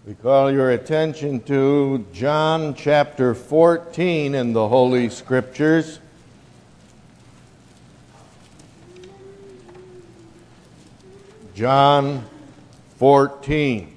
We call your attention to John chapter 14 in the Holy Scriptures. John 14.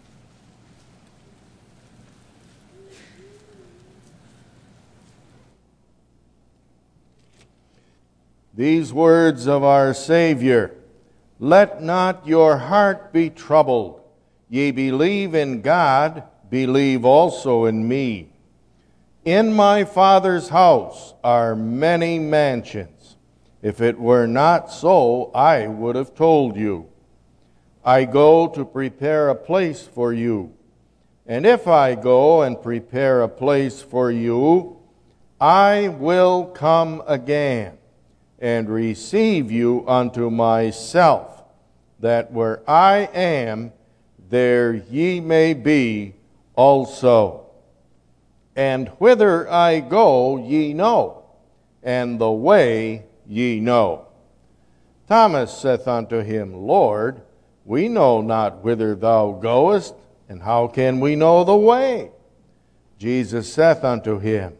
These words of our Savior, "Let not your heart be troubled. Ye believe in God, believe also in me. In my Father's house are many mansions. If it were not so, I would have told you. I go to prepare a place for you. And if I go and prepare a place for you, I will come again and receive you unto myself, that where I am, there ye may be also. And whither I go ye know, and the way ye know." Thomas saith unto him, "Lord, we know not whither thou goest, and how can we know the way?" Jesus saith unto him,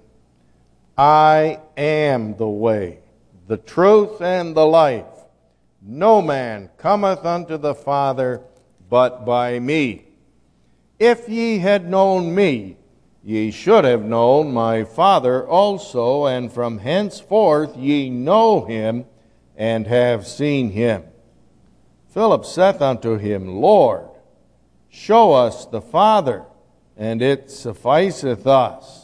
"I am the way, the truth, and the life. No man cometh unto the Father but by me. If ye had known me, ye should have known my Father also, and from henceforth ye know him, and have seen him." Philip saith unto him, "Lord, show us the Father, and it sufficeth us."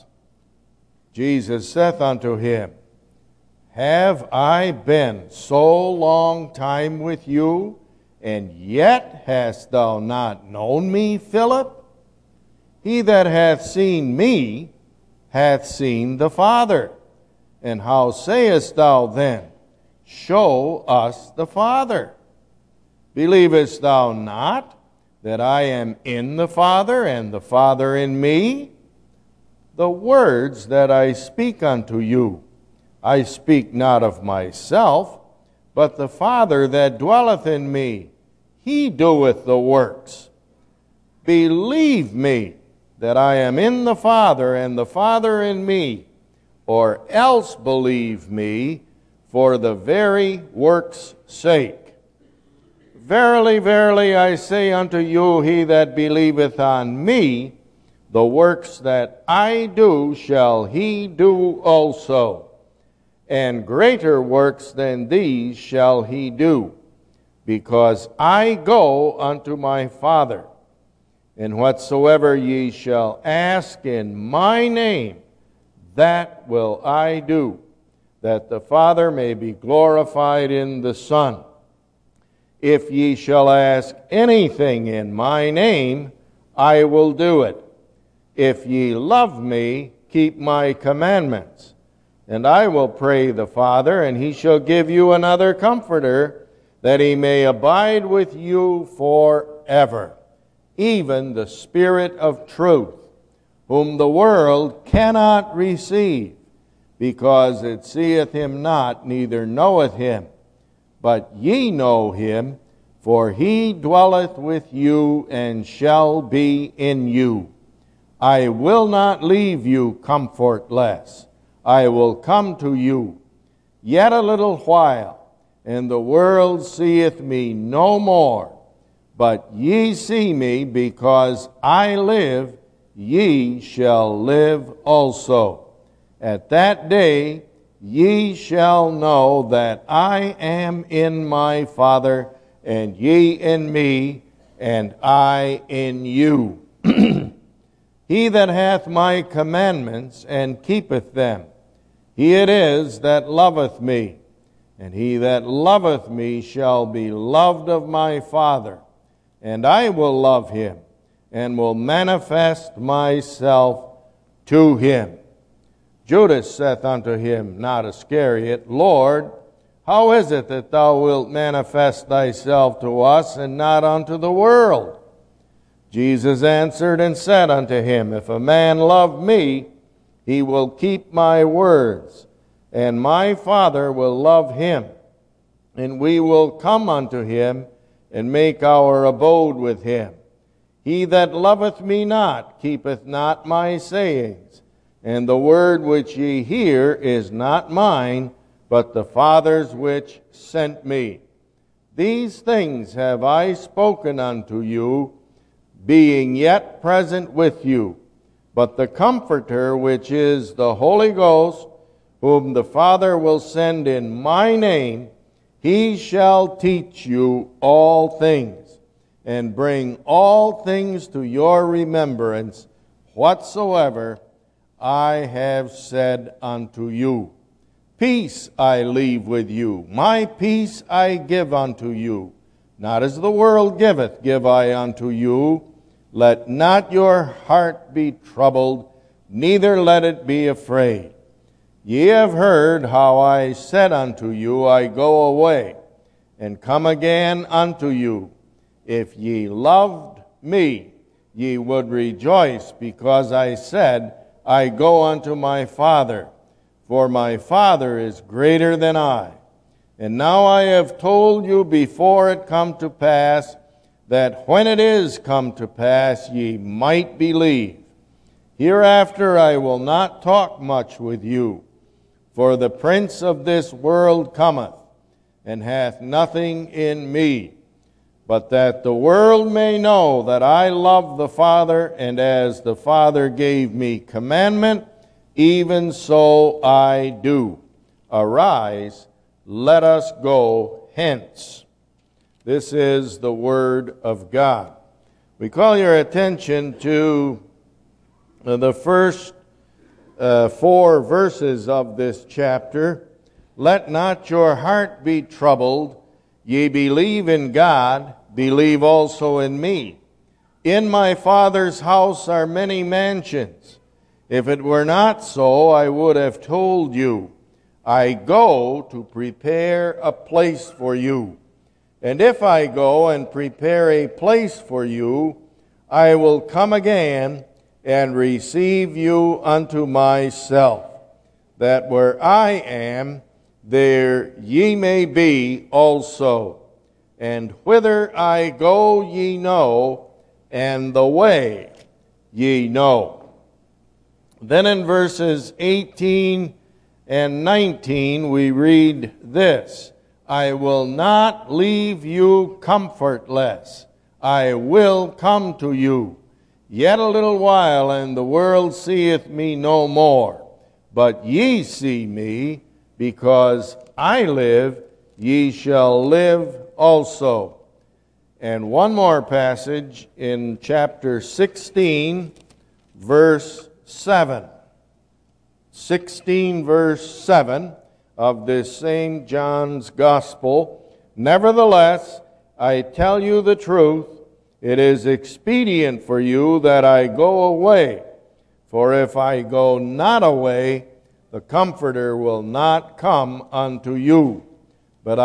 Jesus saith unto him, "Have I been so long time with you, and yet hast thou not known me, Philip? He that hath seen me hath seen the Father. And how sayest thou then, Show us the Father? Believest thou not that I am in the Father, and the Father in me? The words that I speak unto you, I speak not of myself, but the Father that dwelleth in me, he doeth the works. Believe me that I am in the Father, and the Father in me, or else believe me for the very works' sake. Verily, verily, I say unto you, he that believeth on me, the works that I do shall he do also, and greater works than these shall he do, because I go unto my Father. And whatsoever ye shall ask in my name, that will I do, that the Father may be glorified in the Son. If ye shall ask anything in my name, I will do it. If ye love me, keep my commandments. And I will pray the Father, and he shall give you another Comforter, that he may abide with you forever, even the Spirit of truth, whom the world cannot receive, because it seeth him not, neither knoweth him. But ye know him, for he dwelleth with you, and shall be in you. I will not leave you comfortless. I will come to you. Yet a little while, and the world seeth me no more. But ye see me, because I live, ye shall live also. At that day ye shall know that I am in my Father, and ye in me, and I in you. He that hath my commandments and keepeth them, he it is that loveth me. And he that loveth me shall be loved of my Father, and I will love him, and will manifest myself to him. Judas saith unto him, not Iscariot, Lord, how is it that thou wilt manifest thyself to us, and not unto the world? Jesus answered and said unto him, If a man love me, he will keep my words, and my Father will love him, and we will come unto him, and make our abode with him. He that loveth me not keepeth not my sayings, and the word which ye hear is not mine, but the Father's which sent me. These things have I spoken unto you, being yet present with you. But the Comforter, which is the Holy Ghost, whom the Father will send in my name, he shall teach you all things, and bring all things to your remembrance, whatsoever I have said unto you. Peace I leave with you, my peace I give unto you. Not as the world giveth, give I unto you. Let not your heart be troubled, neither let it be afraid. Ye have heard how I said unto you, I go away, and come again unto you. If ye loved me, ye would rejoice, because I said, I go unto my Father, for my Father is greater than I. And now I have told you before it come to pass, that when it is come to pass ye might believe. Hereafter I will not talk much with you, for the prince of this world cometh, and hath nothing in me. But that the world may know that I love the Father, and as the Father gave me commandment, even so I do. Arise, let us go hence. This is the Word of God. We call your attention to the first 4 verses of this chapter. Let not your heart be troubled. Ye believe in God, believe also in me. In my Father's house are many mansions. If it were not so, I would have told you. I go to prepare a place for you. And if I go and prepare a place for you, I will come again and receive you unto myself, that where I am, there ye may be also. And whither I go ye know, and the way ye know. Then in verses 18 and 19 we read this, I will not leave you comfortless. I will come to you. Yet a little while, and the world seeth me no more. But ye see me, because I live, ye shall live also. And one more passage in chapter 16, verse 7. 16, verse 7 of this same John's Gospel. Nevertheless, I tell you the truth, it is expedient for you that I go away. For if I go not away, the Comforter will not come unto you. But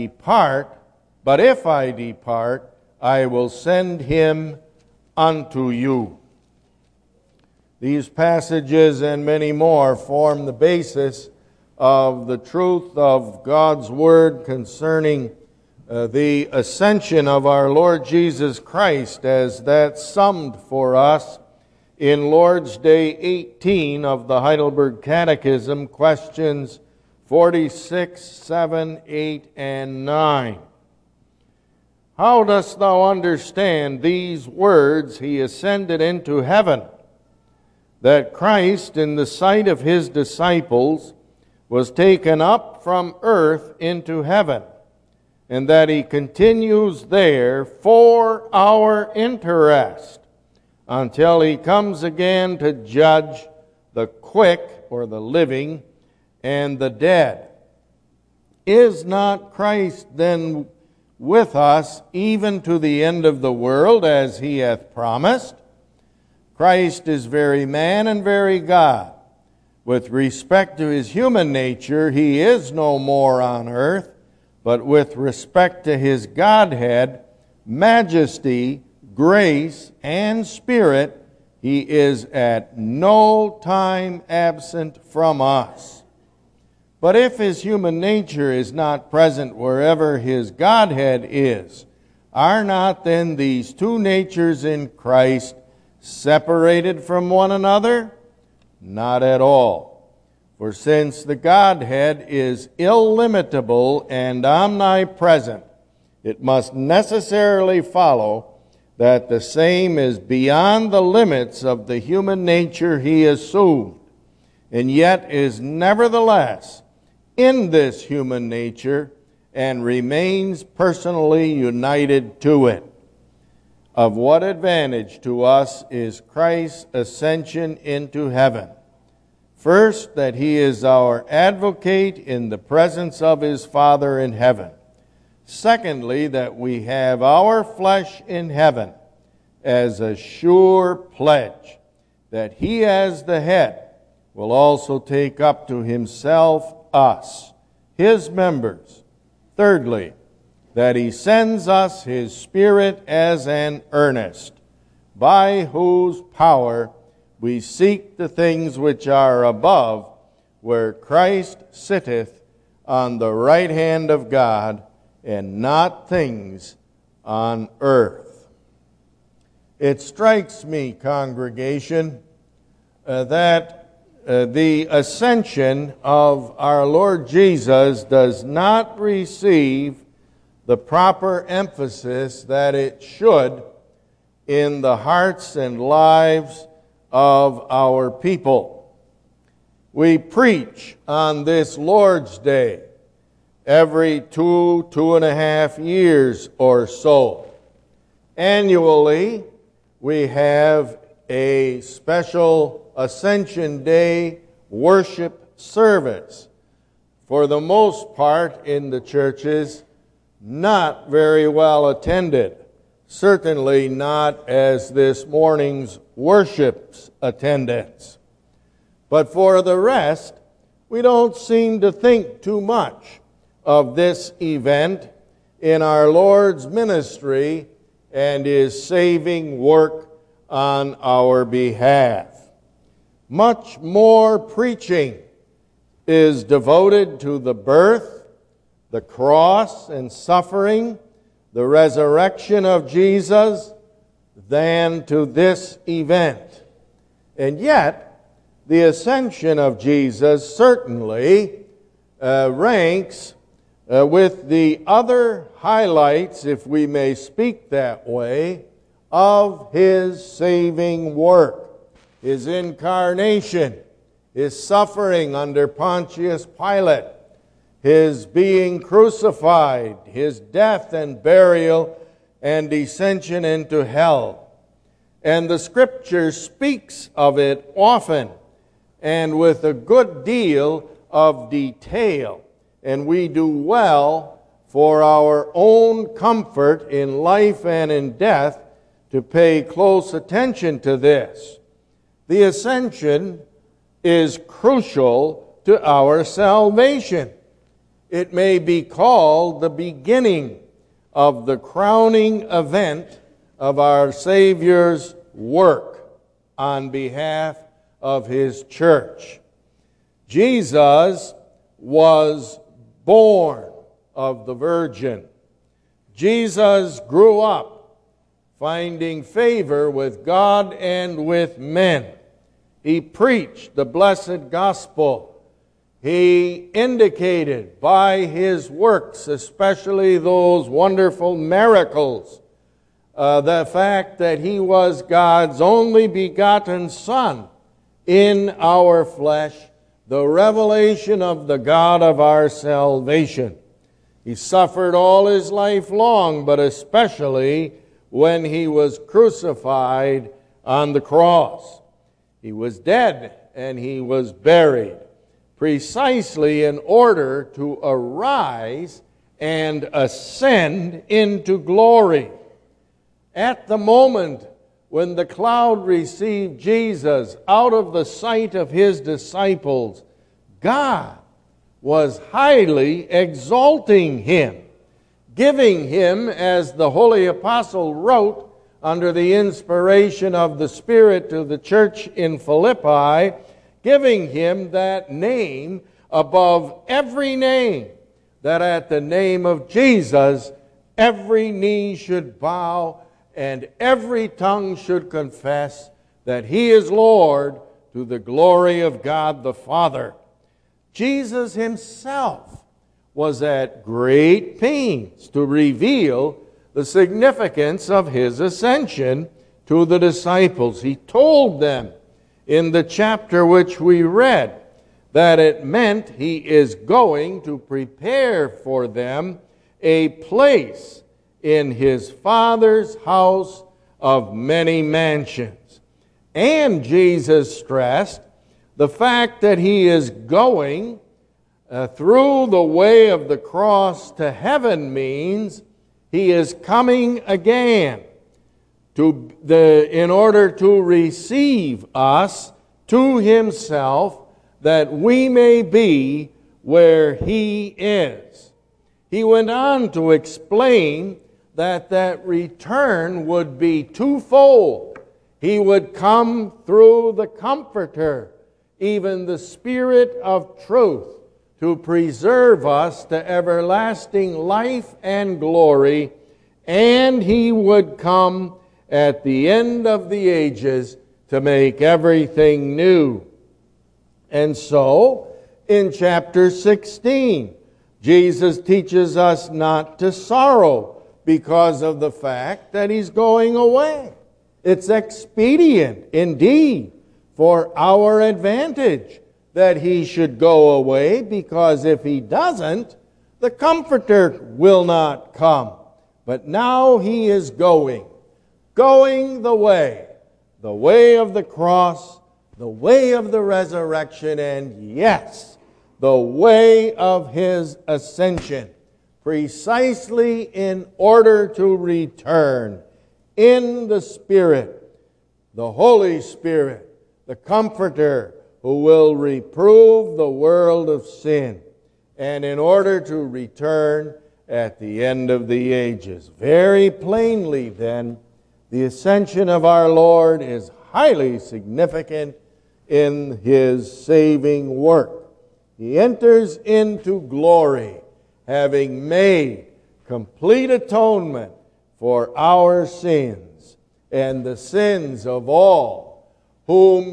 if I depart, I will send him unto you. These passages and many more form the basis of the truth of God's Word concerning the ascension of our Lord Jesus Christ, as that's summed for us in Lord's Day 18 of the Heidelberg Catechism, questions 46, 7, 8, and 9. How dost thou understand these words, He ascended into heaven? That Christ, in the sight of His disciples, was taken up from earth into heaven, and that He continues there for our interest until He comes again to judge the quick, or the living, and the dead. Is not Christ then with us even to the end of the world, as He hath promised? Christ is very man and very God. With respect to His human nature, He is no more on earth, but with respect to His Godhead, majesty, grace, and Spirit, He is at no time absent from us. But if His human nature is not present wherever His Godhead is, Are not then these two natures in Christ separated from one another? Not at all. For since the Godhead is illimitable and omnipresent, it must necessarily follow that the same is beyond the limits of the human nature he assumed, and yet is nevertheless in this human nature and remains personally united to it. Of what advantage to us is Christ's ascension into heaven? First, that he is our advocate in the presence of his Father in heaven. Secondly, that we have our flesh in heaven as a sure pledge that he as the head will also take up to himself us, his members. Thirdly, that he sends us his Spirit as an earnest, by whose power we seek the things which are above, where Christ sitteth on the right hand of God, and not things on earth. It strikes me, congregation, that the ascension of our Lord Jesus does not receive the proper emphasis that it should in the hearts and lives of our people. We preach on this Lord's Day every 2.5 years or so. Annually, we have a special Ascension Day worship service. For the most part in the churches, not very well attended. Certainly not as this morning's worship's attendance. But for the rest, we don't seem to think too much of this event in our Lord's ministry and his saving work on our behalf. Much more preaching is devoted to the birth, the cross and suffering, the resurrection of Jesus, than to this event. And yet, the ascension of Jesus certainly ranks with the other highlights, if we may speak that way, of his saving work. His incarnation, his suffering under Pontius Pilate, his being crucified, his death and burial, and descension into hell. And the Scripture speaks of it often and with a good deal of detail. And we do well for our own comfort in life and in death to pay close attention to this. The ascension is crucial to our salvation. It may be called the beginning of the crowning event of our Savior's work on behalf of his church. Jesus was born of the Virgin. Jesus grew up finding favor with God and with men. He preached the blessed gospel. He indicated by his works, especially those wonderful miracles, the fact that he was God's only begotten Son in our flesh, the revelation of the God of our salvation. He suffered all his life long, but especially when he was crucified on the cross. He was dead and he was buried, precisely in order to arise and ascend into glory. At the moment when the cloud received Jesus out of the sight of his disciples, God was highly exalting him, giving him, as the Holy Apostle wrote under the inspiration of the Spirit to the church in Philippi, giving him that name above every name, that at the name of Jesus every knee should bow and every tongue should confess that He is Lord, to the glory of God the Father. Jesus Himself was at great pains to reveal the significance of His ascension to the disciples. He told them in the chapter which we read that it meant He is going to prepare for them a place in His Father's house of many mansions. And Jesus stressed the fact that He is going through the way of the cross to heaven means He is coming again in order to receive us to Himself, that we may be where He is. He went on to explain that return would be twofold. He would come through the Comforter, even the Spirit of truth, to preserve us to everlasting life and glory, and He would come at the end of the ages to make everything new. And so, in chapter 16, Jesus teaches us not to sorrow because of the fact that He's going away. It's expedient, indeed, for our advantage that He should go away, because if He doesn't, the Comforter will not come. But now He is going the way of the cross, the way of the resurrection, and yes, the way of His ascension, precisely in order to return in the Spirit, the Holy Spirit, the Comforter, who will reprove the world of sin, and in order to return at the end of the ages. Very plainly, then, the ascension of our Lord is highly significant in His saving work. He enters into glory, having made complete atonement for our sins and the sins of all whom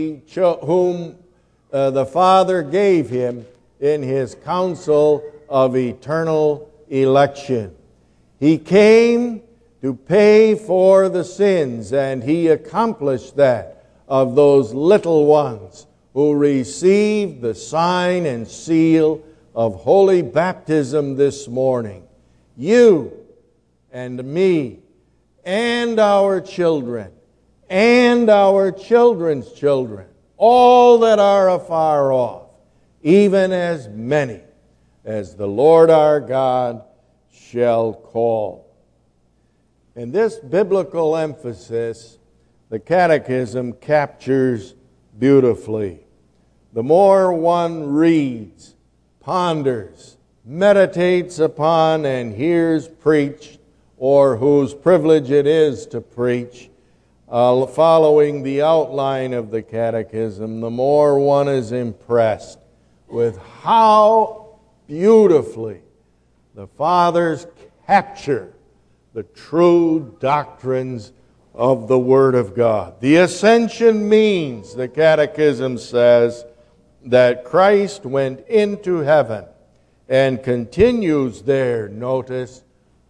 the Father gave Him in His counsel of eternal election. He came to pay for the sins, and He accomplished that of those little ones who received the sign and seal of holy baptism this morning. You and me and our children and our children's children, all that are afar off, even as many as the Lord our God shall call. And this biblical emphasis, the Catechism captures beautifully. The more one reads, ponders, meditates upon, and hears preached, or whose privilege it is to preach, following the outline of the Catechism, the more one is impressed with how beautifully the Fathers capture the true doctrines of the Word of God. The ascension means, the Catechism says, that Christ went into heaven and continues there, notice,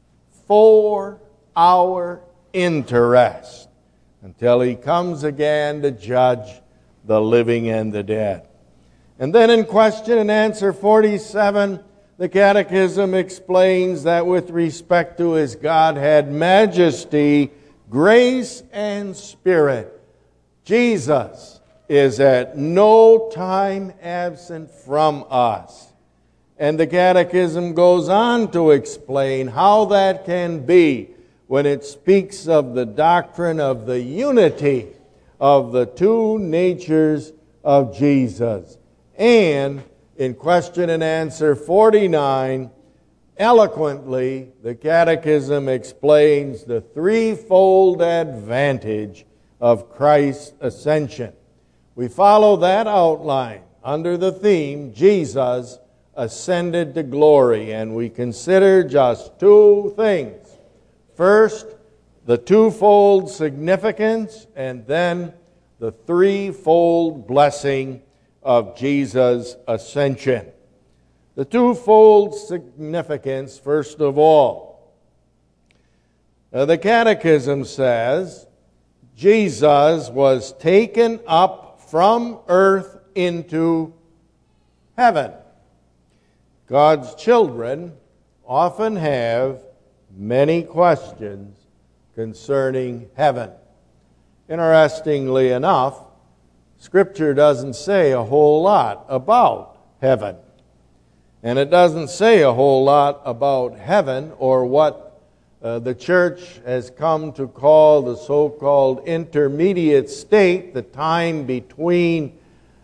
for our interest, until He comes again to judge the living and the dead. And then in question and answer 47, the Catechism explains that with respect to His Godhead majesty, grace, and Spirit, Jesus is at no time absent from us. And the Catechism goes on to explain how that can be when it speaks of the doctrine of the unity of the two natures of Jesus. And in question and answer 49, eloquently, the Catechism explains the threefold advantage of Christ's ascension. We follow that outline under the theme, Jesus, ascended to glory, and we consider just two things. First, the twofold significance, and then the threefold blessing of Jesus' ascension. The twofold significance, first of all. The Catechism says, Jesus was taken up from earth into heaven. God's children often have many questions concerning heaven. Interestingly enough, Scripture doesn't say a whole lot about heaven. And it doesn't say a whole lot about heaven or what the church has come to call the so-called intermediate state, the time between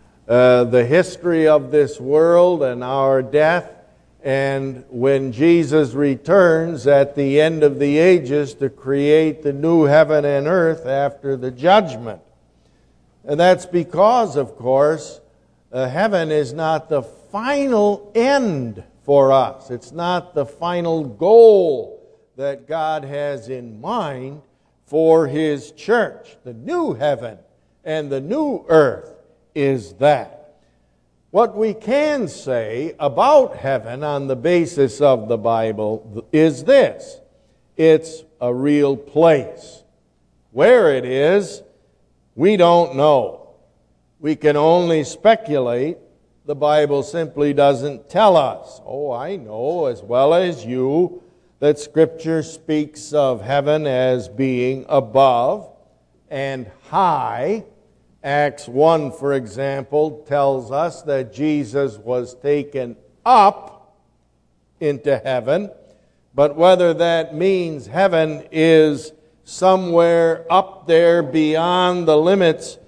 the history of this world and our death, and when Jesus returns at the end of the ages to create the new heaven and earth after the judgment. And that's because, of course, heaven is not the final end for us. It's not the final goal that God has in mind for His church. The new heaven and the new earth is that. What we can say about heaven on the basis of the Bible is this: it's a real place. Where it is, we don't know. We can only speculate. The Bible simply doesn't tell us. Oh, I know as well as you that Scripture speaks of heaven as being above and high. Acts 1, for example, tells us that Jesus was taken up into heaven. But whether that means heaven is somewhere up there beyond the limits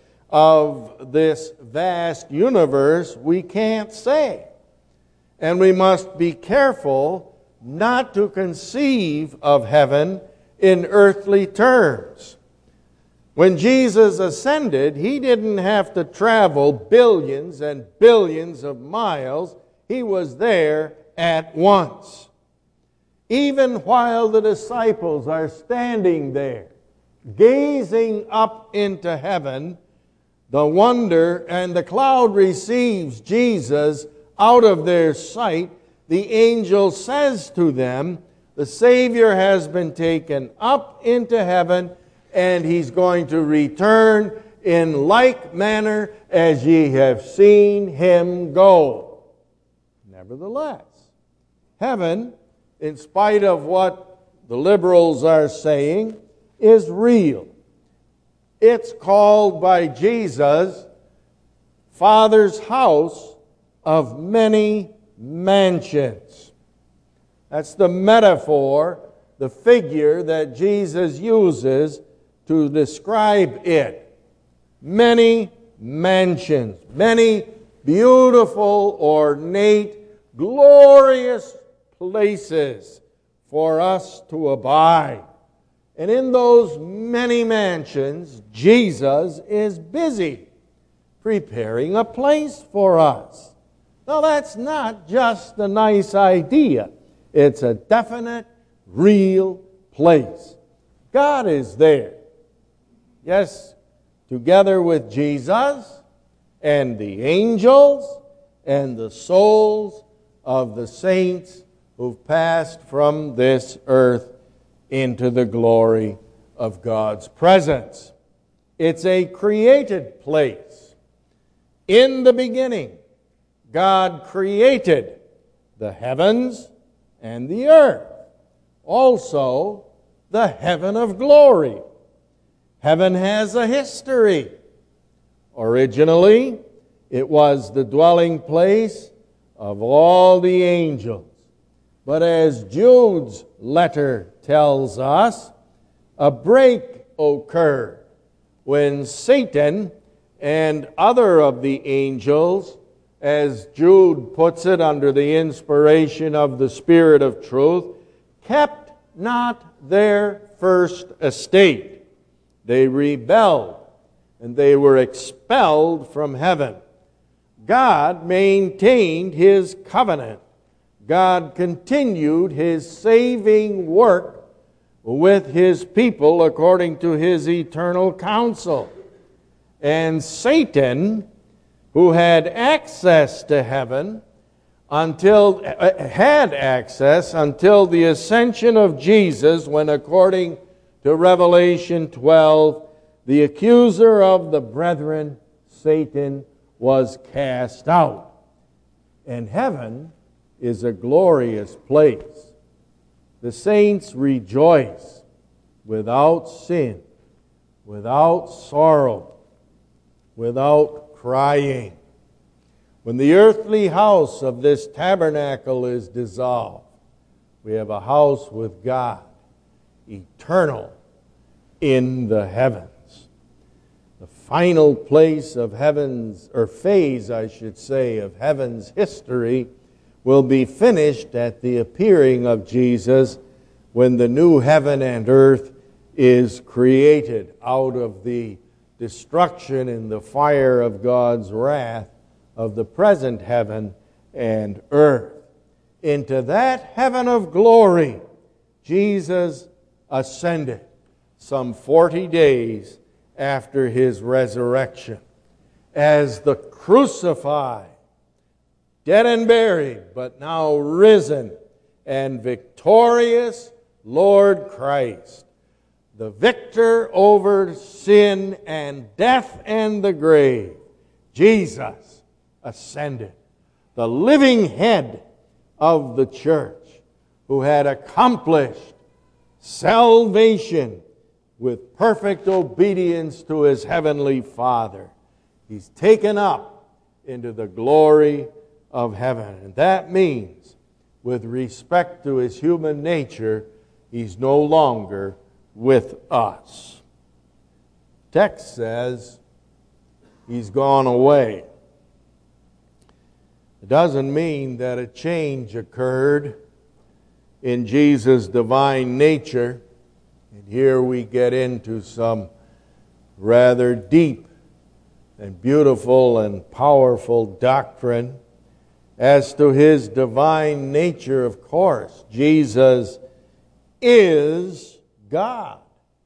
of this vast universe, we can't say. And we must be careful not to conceive of heaven in earthly terms. When Jesus ascended, He didn't have to travel billions and billions of miles. He was there at once. Even while the disciples are standing there, gazing up into heaven, the wonder and the cloud receives Jesus out of their sight. The angel says to them, the Savior has been taken up into heaven, and He's going to return in like manner as ye have seen Him go. Nevertheless, heaven, in spite of what the liberals are saying, is real. It's called by Jesus Father's house of many mansions. That's the metaphor, the figure that Jesus uses to describe it. Many mansions, many beautiful, ornate, glorious places for us to abide. And in those many mansions, Jesus is busy preparing a place for us. Now, that's not just a nice idea. It's a definite, real place. God is there. Yes, together with Jesus and the angels and the souls of the saints who've passed from this earth into the glory of God's presence. It's a created place. In the beginning, God created the heavens and the earth, also the heaven of glory. Heaven has a history. Originally, it was the dwelling place of all the angels. But as Jude's letter tells us, a break occurred when Satan and other of the angels, as Jude puts it under the inspiration of the Spirit of truth, kept not their first estate. They rebelled, and they were expelled from heaven. God maintained His covenant. God continued His saving work with His people according to His eternal counsel. And Satan, who had access to heaven until the ascension of Jesus, when according to Revelation 12, the accuser of the brethren, Satan, was cast out. And heaven is a glorious place. The saints rejoice without sin, without sorrow, without crying. When the earthly house of this tabernacle is dissolved, we have a house with God, eternal in the heavens. The final place of heaven's, or phase, I should say, of heaven's history will be finished at the appearing of Jesus, when the new heaven and earth is created out of the destruction and the fire of God's wrath of the present heaven and earth. Into that heaven of glory, Jesus ascended some 40 days after His resurrection as the crucified, dead and buried, but now risen and victorious Lord Christ, the victor over sin and death and the grave. Jesus ascended, the living head of the church, who had accomplished salvation with perfect obedience to His heavenly Father. He's taken up into the glory of heaven. And that means, with respect to His human nature, He's no longer with us. Text says He's gone away. It doesn't mean that a change occurred in Jesus' divine nature. And here we get into some rather deep and beautiful and powerful doctrine as to His divine nature. Of course, Jesus is God,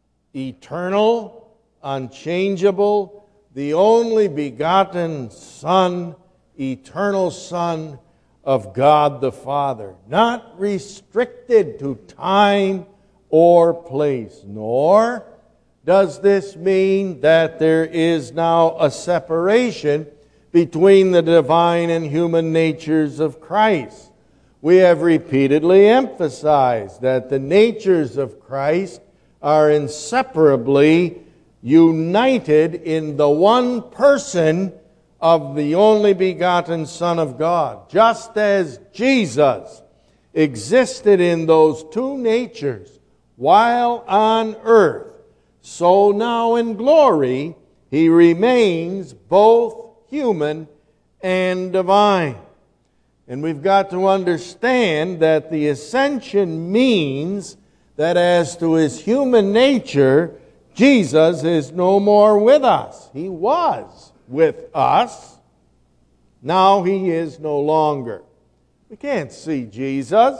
eternal, unchangeable, the only begotten Son, eternal Son of God the Father, not restricted to time or place. Nor does this mean that there is now a separation between the divine and human natures of Christ. We have repeatedly emphasized that the natures of Christ are inseparably united in the one person of the only begotten Son of God. Just as Jesus existed in those two natures while on earth, so now in glory He remains both human and divine. And we've got to understand that the ascension means that as to His human nature, Jesus is no more with us. He was with us. Now He is no longer. We can't see Jesus.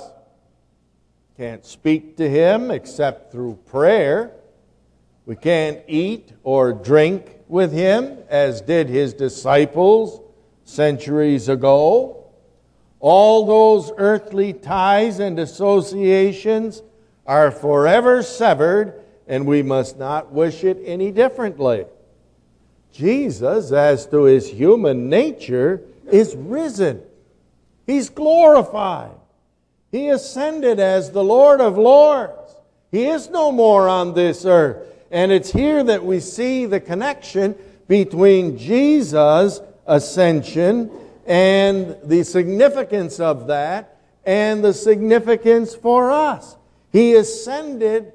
Can't speak to Him except through prayer. We can't eat or drink with Him as did His disciples centuries ago. All those earthly ties and associations are forever severed, and we must not wish it any differently. Jesus, as to His human nature, is risen. He's glorified. He ascended as the Lord of Lords. He is no more on this earth. And it's here that we see the connection between Jesus' ascension and the significance of that and the significance for us. He ascended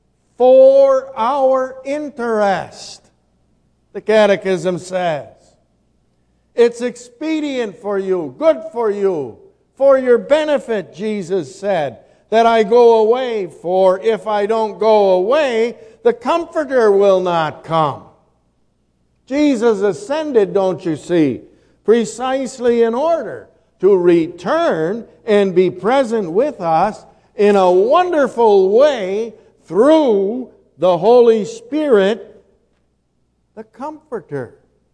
for our interest, the Catechism says. It's expedient for you, good for you, for your benefit, Jesus said, that I go away, for if I don't go away, the Comforter will not come. Jesus ascended, don't you see, precisely in order to return and be present with us in a wonderful way through the Holy Spirit, the Comforter.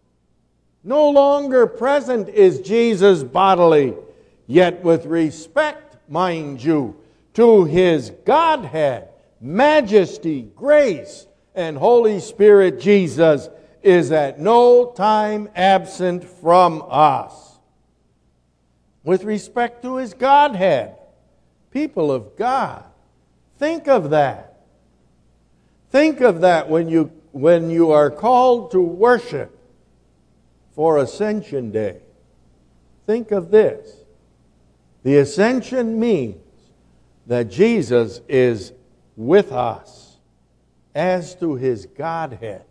No longer present is Jesus bodily, yet with respect, mind you, to His Godhead, majesty, grace, and Holy Spirit, Jesus is at no time absent from us. With respect to His Godhead, people of God, think of that. Think of that when you are called to worship for Ascension Day. Think of this. The Ascension means that Jesus is with us as to His Godhead.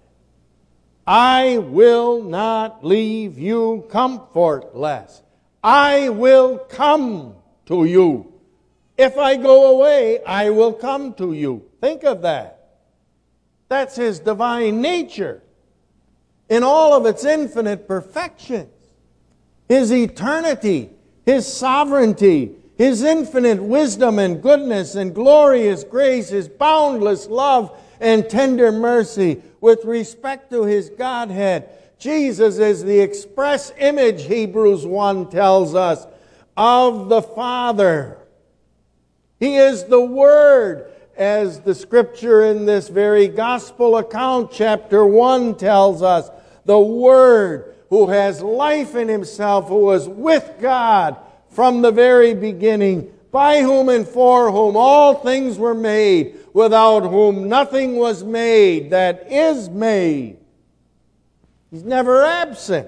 I will not leave you comfortless. I will come to you. If I go away, I will come to you. Think of that. That's His divine nature in all of its infinite perfections. His eternity, His sovereignty, His infinite wisdom and goodness and glorious grace, His boundless love and tender mercy. With respect to His Godhead, Jesus is the express image, Hebrews 1 tells us, of the Father. He is the Word, as the Scripture in this very Gospel account, chapter 1, tells us. The Word, who has life in Himself, who was with God from the very beginning, by whom and for whom all things were made, without whom nothing was made that is made. He's never absent.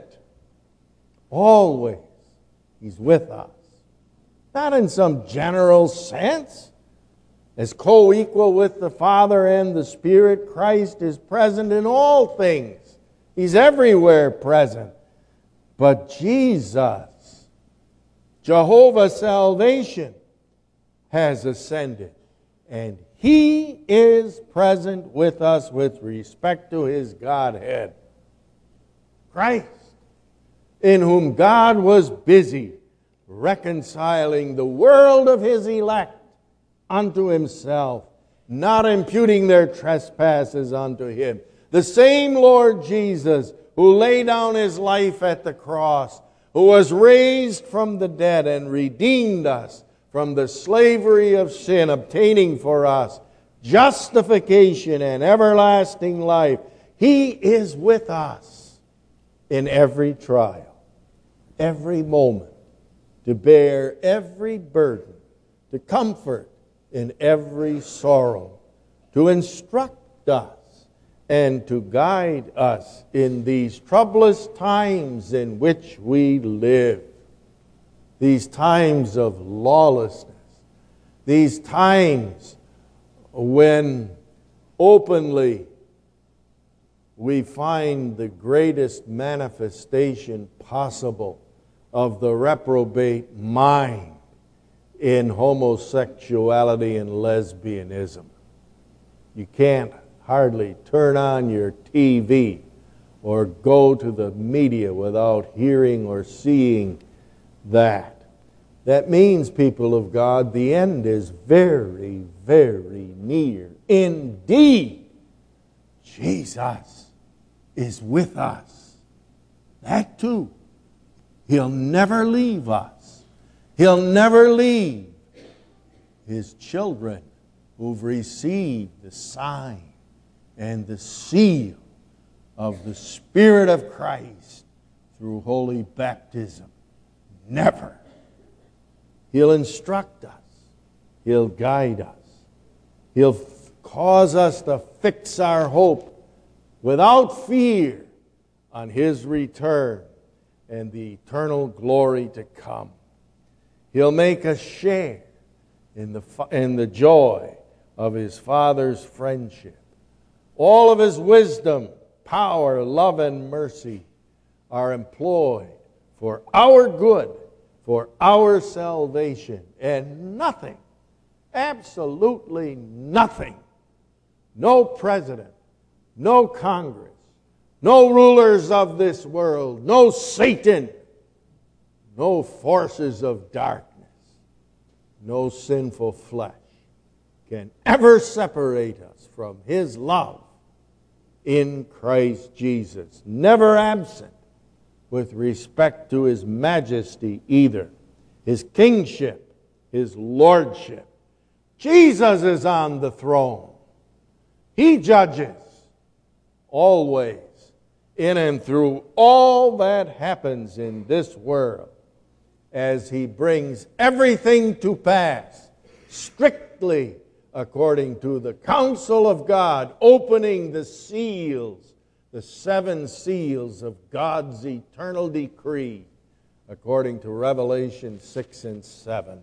Always He's with us. Not in some general sense. As co-equal with the Father and the Spirit, Christ is present in all things. He's everywhere present. But Jesus, Jehovah's salvation, has ascended. And He is present with us with respect to His Godhead. Christ, in whom God was busy reconciling the world of His elect unto Himself, not imputing their trespasses unto Him. The same Lord Jesus who laid down His life at the cross, who was raised from the dead and redeemed us from the slavery of sin, obtaining for us justification and everlasting life. He is with us in every trial, every moment, to bear every burden, to comfort in every sorrow, to instruct us and to guide us in these troublous times in which we live, these times of lawlessness, these times when openly we find the greatest manifestation possible of the reprobate mind in homosexuality and lesbianism. You can't hardly turn on your TV or go to the media without hearing or seeing that. That means, people of God, the end is very, very near. Indeed, Jesus is with us. That too. He'll never leave us. He'll never leave His children who've received the sign and the seal of the Spirit of Christ through holy baptism. Never. He'll instruct us. He'll guide us. He'll cause us to fix our hope without fear on His return and the eternal glory to come. He'll make us share in the joy of His Father's friendship. All of His wisdom, power, love, and mercy are employed for our good, for our salvation, and nothing, absolutely nothing, no president, no Congress, no rulers of this world, no Satan no forces of darkness, no sinful flesh can ever separate us from His love in Christ Jesus. Never absent with respect to His majesty either, His kingship, His lordship. Jesus is on the throne. He judges always in and through all that happens in this world as He brings everything to pass strictly according to the counsel of God, opening the seals, the 7 seals of God's eternal decree, according to Revelation 6 and 7.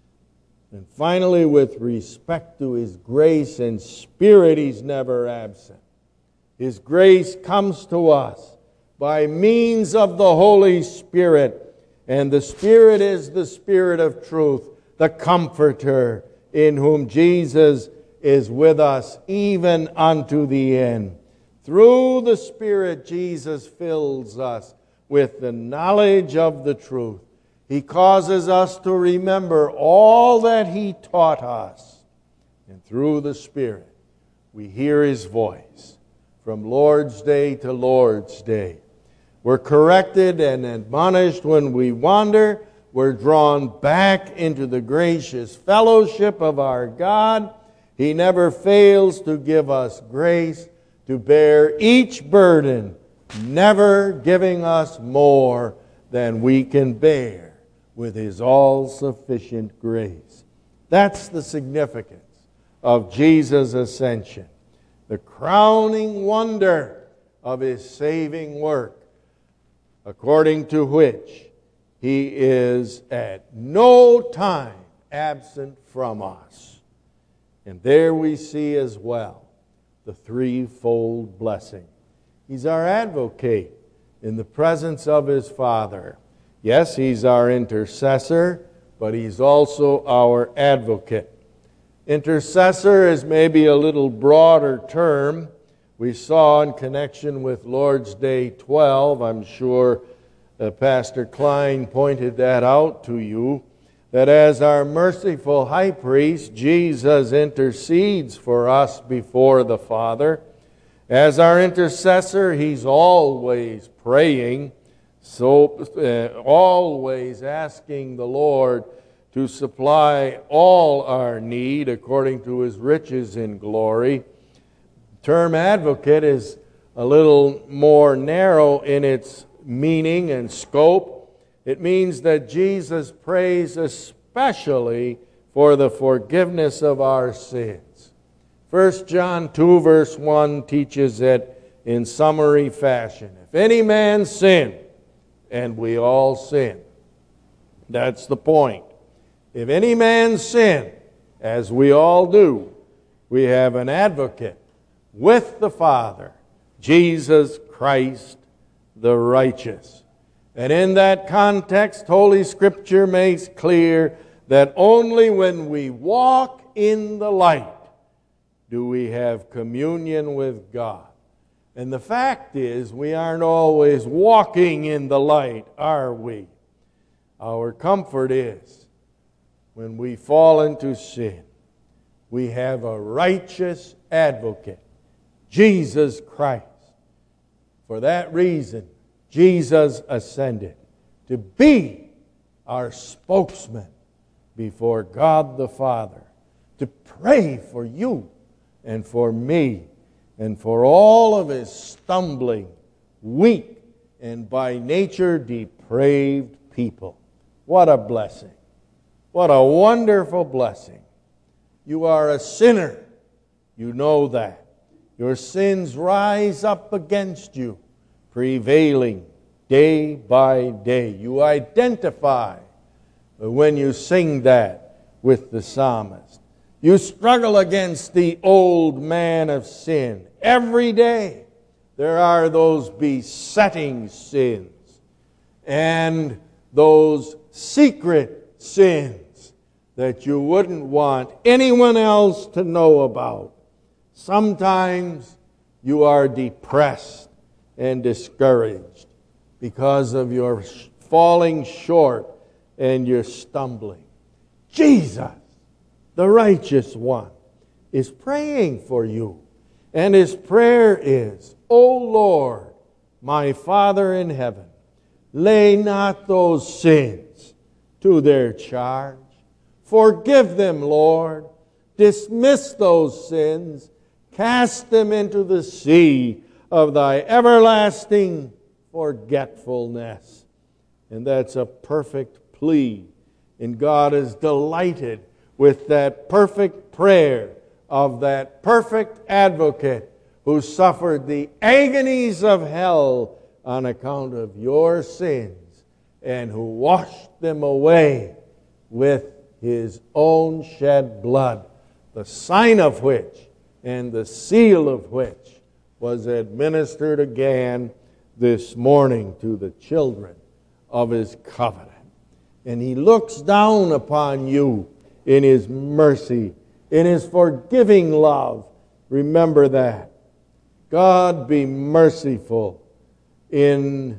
And finally, with respect to His grace and Spirit, He's never absent. His grace comes to us by means of the Holy Spirit, and the Spirit is the Spirit of truth, the Comforter, in whom Jesus is with us even unto the end. Through the Spirit, Jesus fills us with the knowledge of the truth. He causes us to remember all that He taught us. And through the Spirit, we hear His voice from Lord's Day to Lord's Day. We're corrected and admonished when we wander. We're drawn back into the gracious fellowship of our God. He never fails to give us grace to bear each burden, never giving us more than we can bear with His all-sufficient grace. That's the significance of Jesus' ascension, the crowning wonder of His saving work, according to which He is at no time absent from us. And there we see as well the threefold blessing. He's our advocate in the presence of His Father. Yes, He's our intercessor, but He's also our advocate. Intercessor is maybe a little broader term. We saw in connection with Lord's Day 12, I'm sure Pastor Klein pointed that out to you, that as our merciful high priest, Jesus intercedes for us before the Father. As our intercessor, He's always praying, always asking the Lord to supply all our need according to His riches in glory. The term advocate is a little more narrow in its meaning and scope. It means that Jesus prays especially for the forgiveness of our sins. 1 John 2 verse 1 teaches it in summary fashion. If any man sin, and we all sin. That's the point. If any man sin, as we all do, we have an advocate with the Father, Jesus Christ the righteous. And in that context, Holy Scripture makes clear that only when we walk in the light do we have communion with God. And the fact is, we aren't always walking in the light, are we? Our comfort is, when we fall into sin, we have a righteous advocate, Jesus Christ. For that reason, Jesus ascended to be our spokesman before God the Father, to pray for you and for me and for all of His stumbling, weak, and by nature depraved people. What a blessing. What a wonderful blessing. You are a sinner. You know that. Your sins rise up against you, prevailing day by day. You identify when you sing that with the psalmist. You struggle against the old man of sin. Every day there are those besetting sins and those secret sins that you wouldn't want anyone else to know about. Sometimes you are depressed and discouraged because of your falling short and you're stumbling. Jesus, the righteous one, is praying for you. And his prayer is, O Lord, my Father in heaven, lay not those sins to their charge. Forgive them, Lord. Dismiss those sins. Cast them into the sea of thy everlasting forgetfulness. And that's a perfect plea. And God is delighted with that perfect prayer of that perfect advocate who suffered the agonies of hell on account of your sins and who washed them away with his own shed blood, the sign of which and the seal of which was administered again this morning to the children of his covenant. And he looks down upon you in his mercy, in his forgiving love. Remember that. God be merciful in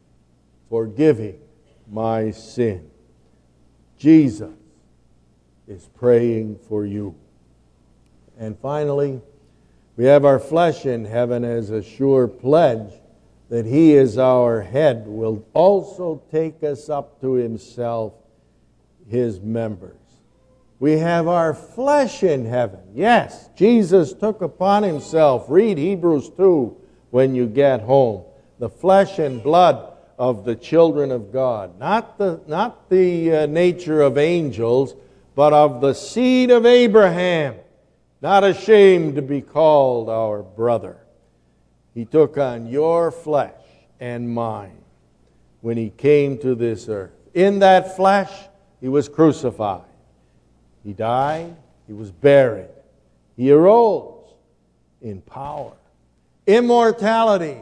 forgiving my sin. Jesus is praying for you. And finally, we have our flesh in heaven as a sure pledge that he is our head, will also take us up to himself, his members. We have our flesh in heaven. Yes, Jesus took upon himself, read Hebrews 2 when you get home, the flesh and blood of the children of God. Not the nature of angels, but of the seed of Abraham, not ashamed to be called our brother. He took on your flesh and mine when he came to this earth. In that flesh, he was crucified. He died. He was buried. He arose in power. Immortality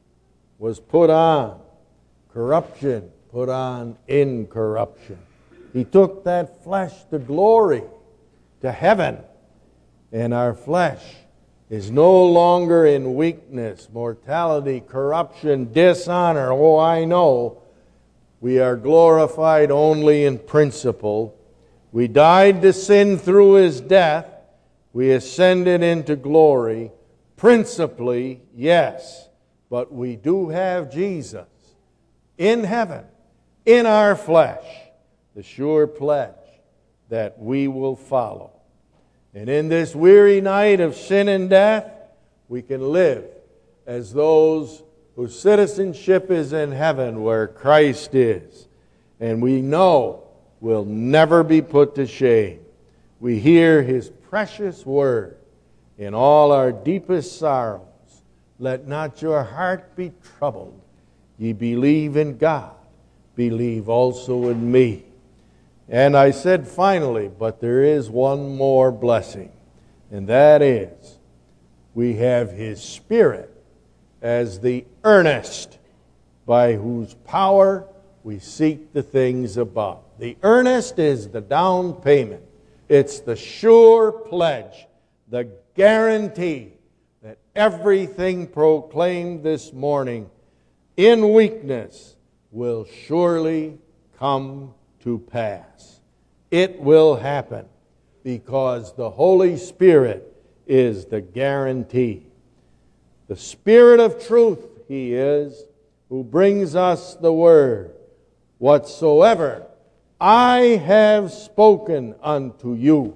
was put on. Corruption put on incorruption. He took that flesh to glory, to heaven. And our flesh is no longer in weakness, mortality, corruption, dishonor. Oh, I know. We are glorified only in principle. We died to sin through his death. We ascended into glory. Principally, yes. But we do have Jesus in heaven, in our flesh, the sure pledge that we will follow. And in this weary night of sin and death, we can live as those whose citizenship is in heaven where Christ is. And we know we'll never be put to shame. We hear his precious word in all our deepest sorrows. Let not your heart be troubled. Ye believe in God. Believe also in me. And I said finally, but there is one more blessing. And that is, we have his Spirit as the earnest by whose power we seek the things above. The earnest is the down payment. It's the sure pledge, the guarantee that everything proclaimed this morning in weakness will surely come to pass. It will happen because the Holy Spirit is the guarantee. The Spirit of truth he is who brings us the word. Whatsoever I have spoken unto you,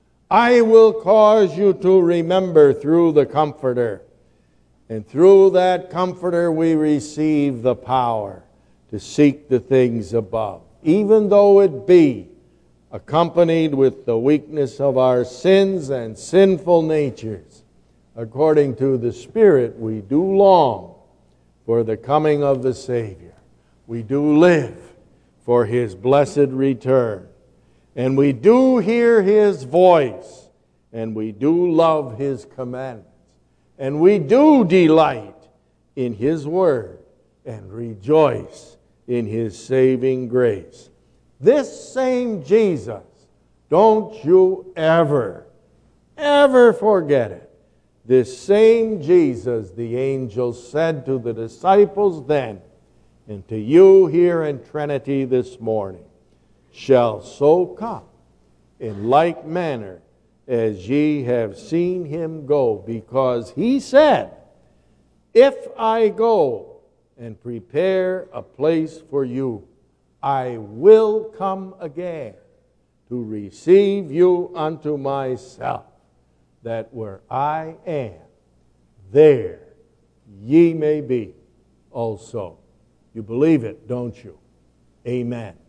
I will cause you to remember through the Comforter. And through that Comforter we receive the power to seek the things above, even though it be accompanied with the weakness of our sins and sinful natures. According to the Spirit, we do long for the coming of the Savior. We do live for his blessed return. And we do hear his voice, and we do love his commandments. And we do delight in his word and rejoice in his saving grace. This same Jesus, don't you ever forget it. This same Jesus, the angel said to the disciples then, and to you here in Trinity this morning, shall so come in like manner as ye have seen him go, because he said, if I go and prepare a place for you, I will come again to receive you unto myself, that where I am, there ye may be also. You believe it, don't you? Amen.